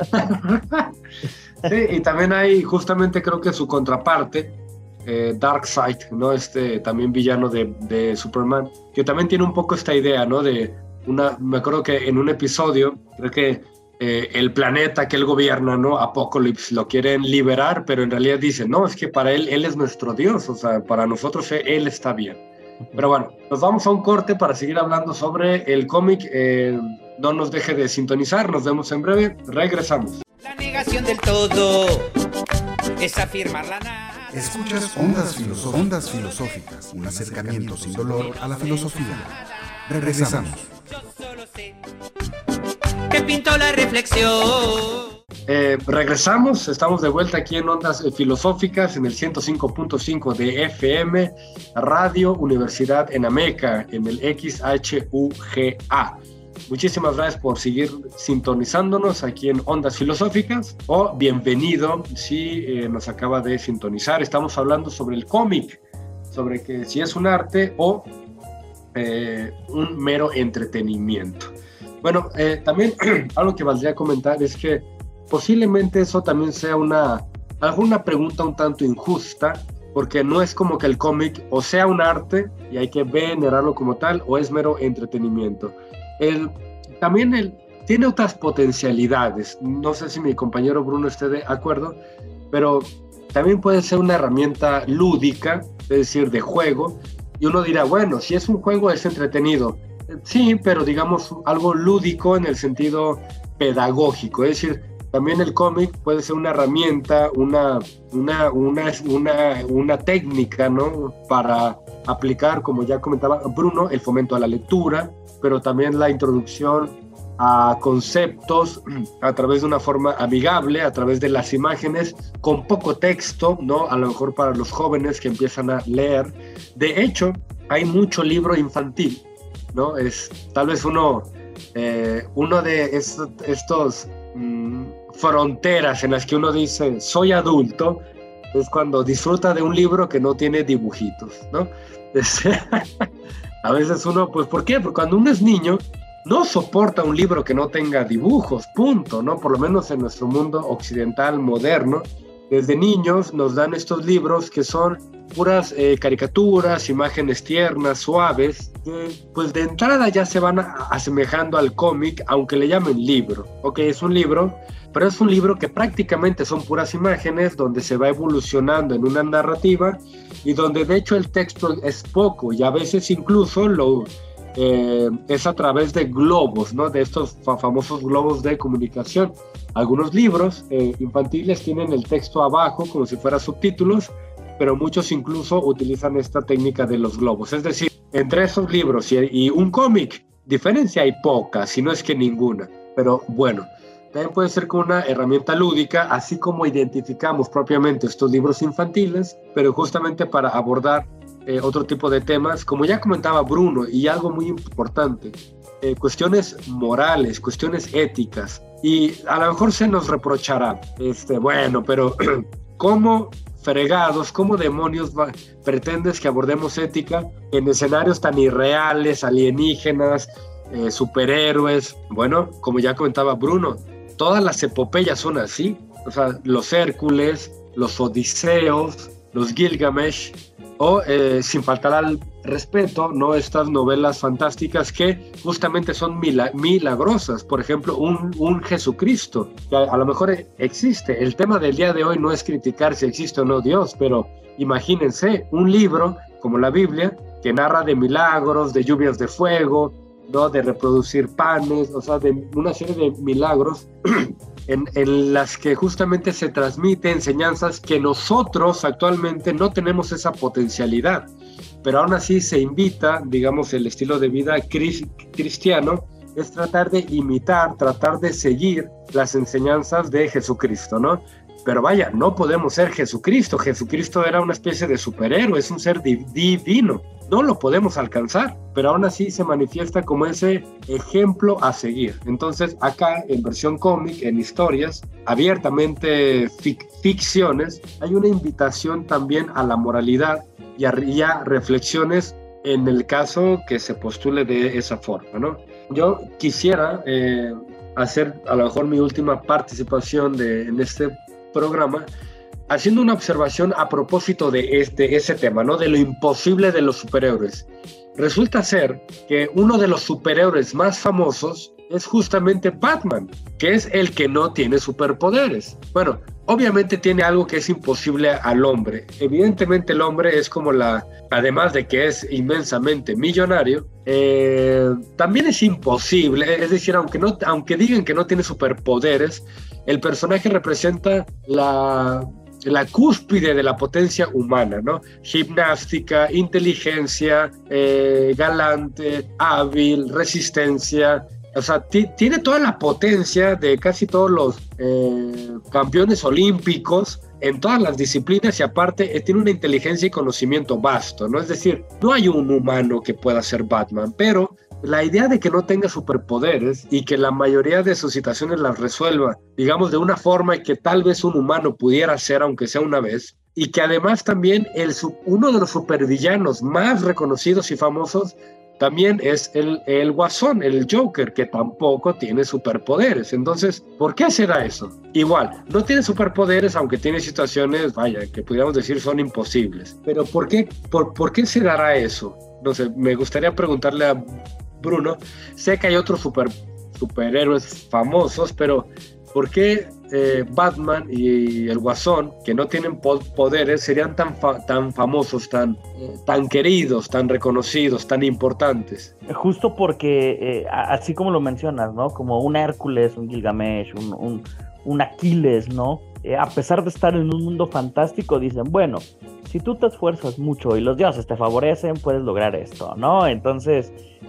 Sí, y también hay justamente creo que su contraparte, eh, Darkseid, ¿no? Este también villano de, de Superman, que también tiene un poco esta idea, ¿no? De una, me acuerdo que en un episodio, creo que Eh, el planeta que él gobierna, ¿no? Apocalypse, lo quieren liberar, pero en realidad dicen, no, es que para él, él es nuestro Dios, o sea, para nosotros él está bien. Pero bueno, nos vamos a un corte para seguir hablando sobre el cómic. Eh, no nos deje de sintonizar, nos vemos en breve, regresamos. La negación del todo es afirmar la nada. Escuchas Ondas, Filosof- Ondas Filosóficas, un acercamiento sin dolor a la filosofía. Regresamos. Yo solo sé que pintó la reflexión. Eh, regresamos, estamos de vuelta aquí en Ondas Filosóficas en el ciento cinco punto cinco de F M, Radio Universidad en Ameca, en el X H U G A. Muchísimas gracias por seguir sintonizándonos aquí en Ondas Filosóficas, o bienvenido si eh, nos acaba de sintonizar. Estamos hablando sobre el cómic, sobre que si es un arte o eh, un mero entretenimiento. Bueno, eh, también algo que valdría comentar es que posiblemente eso también sea una alguna pregunta un tanto injusta, porque no es como que el cómic o sea un arte y hay que venerarlo como tal, o es mero entretenimiento. El, también el, tiene otras potencialidades. No sé si mi compañero Bruno esté de acuerdo, pero también puede ser una herramienta lúdica, es decir, de juego, y uno dirá, bueno, si es un juego es entretenido. Sí, pero digamos algo lúdico en el sentido pedagógico, es decir, también el cómic puede ser una herramienta, una, una, una, una, una técnica, ¿no? Para aplicar, como ya comentaba Bruno, el fomento a la lectura, pero también la introducción a conceptos a través de una forma amigable, a través de las imágenes, con poco texto, ¿no? A lo mejor para los jóvenes que empiezan a leer. De hecho, hay mucho libro infantil, ¿no? Es tal vez uno, eh, uno de estos, estos mmm, fronteras en las que uno dice soy adulto, es cuando disfruta de un libro que no tiene dibujitos, ¿no? Es, a veces uno, pues ¿por qué? Porque cuando uno es niño no soporta un libro que no tenga dibujos, punto, ¿no? Por lo menos en nuestro mundo occidental moderno, desde niños nos dan estos libros que son puras eh, caricaturas, imágenes tiernas, suaves, que pues de entrada ya se van a, asemejando al cómic, aunque le llamen libro. Ok, es un libro, pero es un libro que prácticamente son puras imágenes, donde se va evolucionando en una narrativa y donde de hecho el texto es poco y a veces incluso lo, eh, es a través de globos, ¿no? De estos fa- famosos globos de comunicación. Algunos libros eh, infantiles tienen el texto abajo como si fuera subtítulos, pero muchos incluso utilizan esta técnica de los globos. Es decir, entre esos libros y, y un cómic, diferencia hay poca, si no es que ninguna. Pero bueno, también puede ser como una herramienta lúdica, así como identificamos propiamente estos libros infantiles, pero justamente para abordar eh, otro tipo de temas, como ya comentaba Bruno, y algo muy importante, eh, cuestiones morales, cuestiones éticas. Y a lo mejor se nos reprochará, este, bueno, pero ¿cómo fregados, cómo demonios va, pretendes que abordemos ética en escenarios tan irreales, alienígenas, eh, superhéroes? Bueno, como ya comentaba Bruno, todas las epopeyas son así, o sea, los Hércules, los Odiseos, los Gilgamesh, o eh, sin faltar al respeto, ¿no? Estas novelas fantásticas que justamente son mila- milagrosas. Por ejemplo, un, un Jesucristo, que a, a lo mejor existe. El tema del día de hoy no es criticar si existe o no Dios, pero imagínense un libro como la Biblia, que narra de milagros, de lluvias de fuego, ¿no? De reproducir panes, o sea, de una serie de milagros en, en las que justamente se transmiten enseñanzas que nosotros actualmente no tenemos esa potencialidad, pero aún así se invita, digamos, el estilo de vida cris, cristiano es tratar de imitar, tratar de seguir las enseñanzas de Jesucristo, ¿no? Pero vaya, no podemos ser Jesucristo. Jesucristo era una especie de superhéroe, es un ser div- divino. No lo podemos alcanzar, pero aún así se manifiesta como ese ejemplo a seguir. Entonces, acá, en versión cómic, en historias, abiertamente fic- ficciones, hay una invitación también a la moralidad y a, y a reflexiones en el caso que se postule de esa forma, ¿no? Yo quisiera eh, hacer a lo mejor mi última participación de, en este programa, haciendo una observación a propósito de este, ese tema, ¿no? De lo imposible de los superhéroes. Resulta ser que uno de los superhéroes más famosos es justamente Batman, que es el que no tiene superpoderes. Bueno, obviamente tiene algo que es imposible al hombre. Evidentemente el hombre es como la, además de que es inmensamente millonario, eh, también es imposible, es decir, aunque, no, aunque digan que no tiene superpoderes, el personaje representa la, la cúspide de la potencia humana, ¿no? Gimnástica, inteligencia, eh, galante, hábil, resistencia. O sea, t- tiene toda la potencia de casi todos los eh, campeones olímpicos en todas las disciplinas y aparte eh, tiene una inteligencia y conocimiento vasto, ¿no? Es decir, no hay un humano que pueda ser Batman, pero la idea de que no tenga superpoderes y que la mayoría de sus situaciones las resuelva, digamos, de una forma que tal vez un humano pudiera hacer, aunque sea una vez, y que además también el, uno de los supervillanos más reconocidos y famosos también es el, el Guasón, el Joker, que tampoco tiene superpoderes. Entonces, ¿por qué será eso? Igual, no tiene superpoderes, aunque tiene situaciones, vaya, que pudiéramos decir son imposibles. Pero ¿por qué, por, ¿por qué se dará eso? No sé, me gustaría preguntarle a Bruno. Sé que hay otros super, superhéroes famosos, pero ¿por qué eh, Batman y el Guasón, que no tienen poderes, serían tan, fa tan famosos, tan, eh, tan queridos, tan reconocidos, tan importantes? Justo porque, eh, así como lo mencionas, ¿no? Como un Hércules, un Gilgamesh, un, un, un Aquiles, ¿no? Eh, a pesar de estar en un mundo fantástico, dicen, bueno, si tú te esfuerzas mucho y los dioses te favorecen, puedes lograr esto, ¿no? Entonces,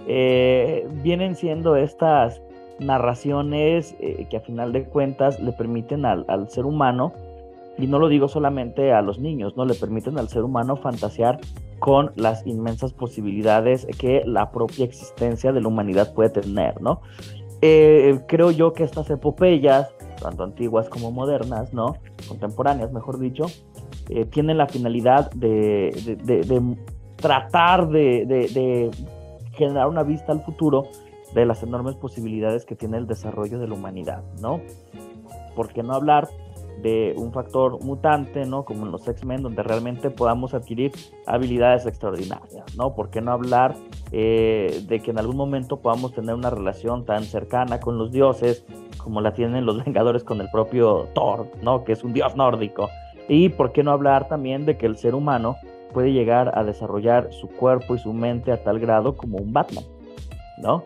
eh, vienen siendo estas narraciones eh, que a final de cuentas le permiten al, al ser humano, y no lo digo solamente a los niños, ¿no? Le permiten al ser humano fantasear con las inmensas posibilidades que la propia existencia de la humanidad puede tener, ¿no? Eh, creo yo que estas epopeyas, tanto antiguas como modernas, ¿no? Contemporáneas, mejor dicho, eh, tienen la finalidad de, de, de, de tratar de, de, de generar una vista al futuro de las enormes posibilidades que tiene el desarrollo de la humanidad, ¿no? ¿Por qué no hablar de un factor mutante, ¿no? Como en los X-Men, donde realmente podamos adquirir habilidades extraordinarias, ¿no? ¿Por qué no hablar eh, de que en algún momento podamos tener una relación tan cercana con los dioses como la tienen los Vengadores con el propio Thor, ¿no? Que es un dios nórdico. Y por qué no hablar también de que el ser humano puede llegar a desarrollar su cuerpo y su mente a tal grado como un Batman, ¿no?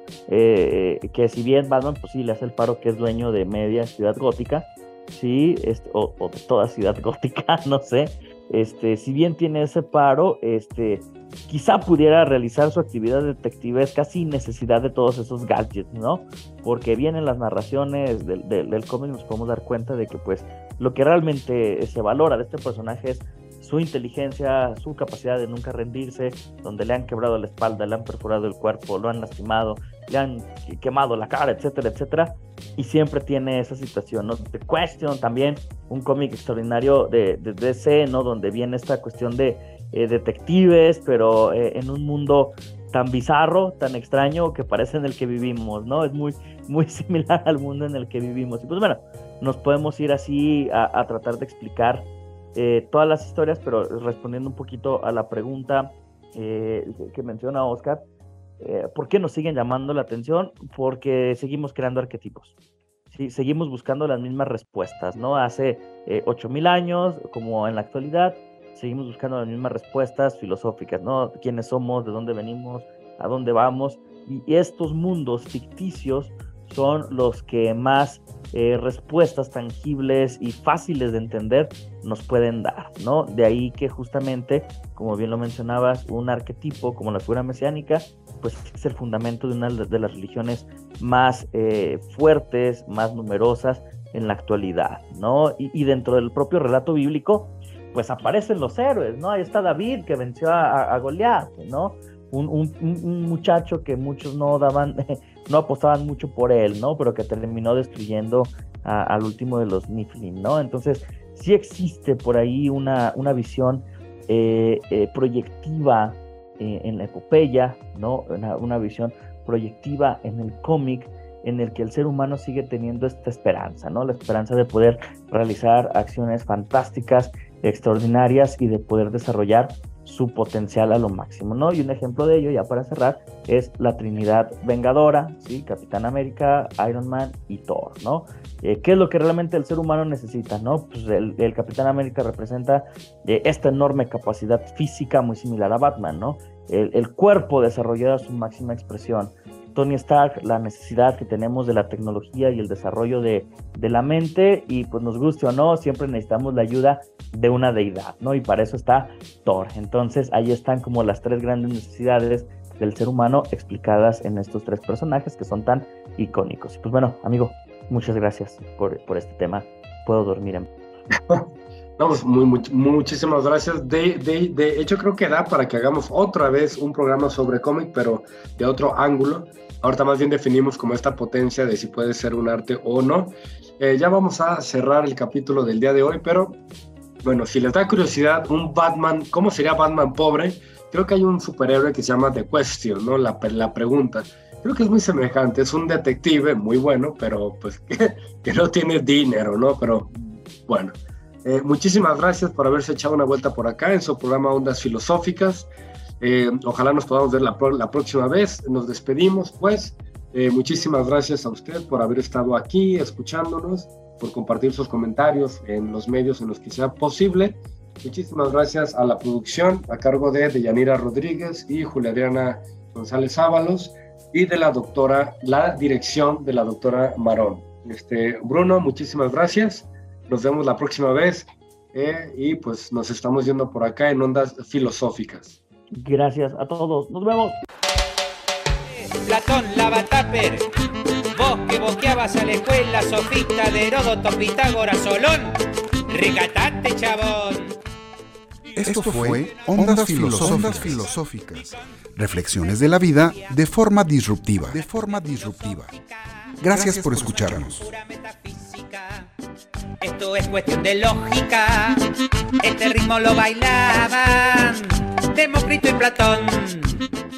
Eh, que si bien Batman, pues sí, le hace el paro que es dueño de media ciudad gótica, sí, este, o, o de toda ciudad gótica, no sé, este, si bien tiene ese paro, este, quizá pudiera realizar su actividad detectivesca sin necesidad de todos esos gadgets, ¿no? Porque bien en las narraciones del, del, del cómic nos podemos dar cuenta de que, pues, lo que realmente se valora de este personaje es su inteligencia, su capacidad de nunca rendirse, donde le han quebrado la espalda, le han perforado el cuerpo, lo han lastimado, le han quemado la cara, etcétera, etcétera, y siempre tiene esa situación, ¿no? The Question también, un cómic extraordinario de, de D C, ¿no? Donde viene esta cuestión de eh, detectives, pero eh, en un mundo tan bizarro, tan extraño, que parece en el que vivimos, ¿no? Es muy, muy similar al mundo en el que vivimos. Y pues bueno, nos podemos ir así a, a tratar de explicar Eh, todas las historias, pero respondiendo un poquito a la pregunta eh, que menciona Oscar, eh, ¿por qué nos siguen llamando la atención? Porque seguimos creando arquetipos, ¿sí? Seguimos buscando las mismas respuestas, ¿no? Hace eh, ocho mil años, como en la actualidad, seguimos buscando las mismas respuestas filosóficas, ¿no? ¿Quiénes somos? ¿De dónde venimos? ¿A dónde vamos? Y estos mundos ficticios son los que más eh, respuestas tangibles y fáciles de entender nos pueden dar, ¿no? De ahí que justamente, como bien lo mencionabas, un arquetipo como la figura mesiánica, pues es el fundamento de una de las religiones más eh, fuertes, más numerosas en la actualidad, ¿no? Y, y dentro del propio relato bíblico, pues aparecen los héroes, ¿no? Ahí está David, que venció a, a Goliat, ¿no? Un, un, un muchacho que muchos no daban, no apostaban mucho por él, ¿no? Pero que terminó destruyendo a, al último de los Nephilim, ¿no? Entonces, sí existe por ahí una, una visión eh, eh, proyectiva eh, en la epopeya, ¿no? Una, una visión proyectiva en el cómic, en el que el ser humano sigue teniendo esta esperanza, ¿no? La esperanza de poder realizar acciones fantásticas, extraordinarias y de poder desarrollar su potencial a lo máximo, ¿no? Y un ejemplo de ello, ya para cerrar, es la Trinidad Vengadora, ¿sí? Capitán América, Iron Man y Thor, ¿no? Eh, ¿Qué es lo que realmente el ser humano necesita, no? Pues el, el Capitán América representa eh, esta enorme capacidad física muy similar a Batman, ¿no? El, el cuerpo desarrollado a su máxima expresión. Tony Stark, la necesidad que tenemos de la tecnología y el desarrollo de, de la mente, y pues nos guste o no, siempre necesitamos la ayuda de una deidad, ¿no? Y para eso está Thor. Entonces ahí están como las tres grandes necesidades del ser humano explicadas en estos tres personajes que son tan icónicos. Y pues bueno, amigo, muchas gracias por, por este tema. Puedo dormir en No, pues muy, muy, muchísimas gracias. De, de, de hecho, creo que da para que hagamos otra vez un programa sobre cómic, pero de otro ángulo. Ahorita más bien definimos como esta potencia de si puede ser un arte o no. Eh, ya vamos a cerrar el capítulo del día de hoy, pero bueno, si les da curiosidad, un Batman, ¿cómo sería Batman pobre? Creo que hay un superhéroe que se llama The Question, ¿no? La, la pregunta. Creo que es muy semejante. Es un detective muy bueno, pero pues que, que no tiene dinero, ¿no? Pero bueno. Eh, muchísimas gracias por haberse echado una vuelta por acá en su programa Ondas Filosóficas. Eh, ojalá nos podamos ver la, la próxima vez. Nos despedimos, pues. Eh, muchísimas gracias a usted por haber estado aquí escuchándonos, por compartir sus comentarios en los medios en los que sea posible. Muchísimas gracias a la producción a cargo de Deyanira Rodríguez y Julia Adriana González Ábalos, y de la doctora, la dirección de la doctora Marón. Este, Bruno, muchísimas gracias. Nos vemos la próxima vez eh, y pues nos estamos viendo por acá en Ondas Filosóficas. Gracias a todos. Nos vemos. Platón, Lavatáper, vos que boqueabas a la escuela, sofista de Heródoto, Pitágoras, Solón, recatate, chabón. Esto fue Ondas Filosóficas. Filosóficas. Reflexiones de la vida de forma disruptiva. De forma disruptiva. Gracias por escucharnos. Esto es cuestión de lógica. Este ritmo lo bailaban Demócrito y Platón.